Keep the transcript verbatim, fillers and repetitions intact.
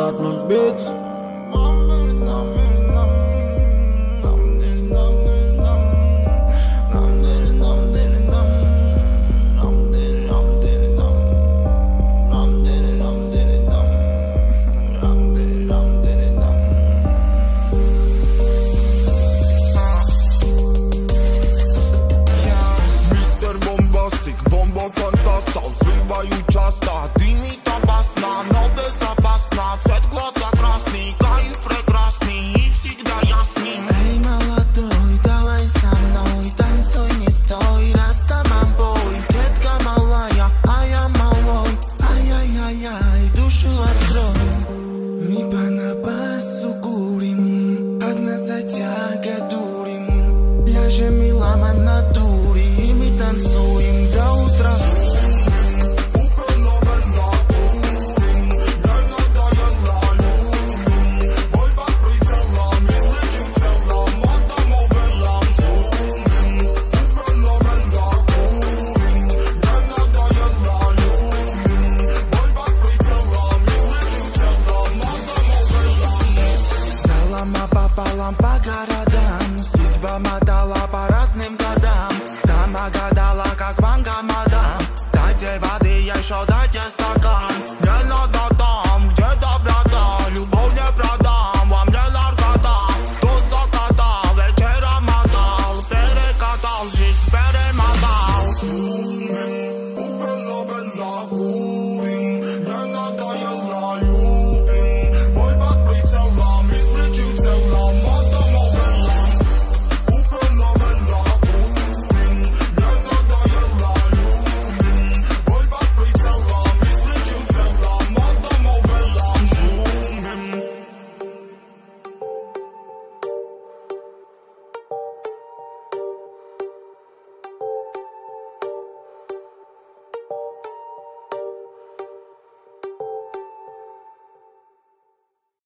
Atman Beats. Взрываю часто, дымит опасно, но безопасно. Цвет глаза красный, кайф прекрасный и всегда я с ним. Эй, молодой, давай со мной, танцуй, не стой, раз там обой. Детка малая, а я малой, ай-яй-яй-яй, душу открой. Мы по напасу курим, одна затяга дурим. Я же миломан натуре, и мы танцуем до утра. Пополам по городам, судьба моя.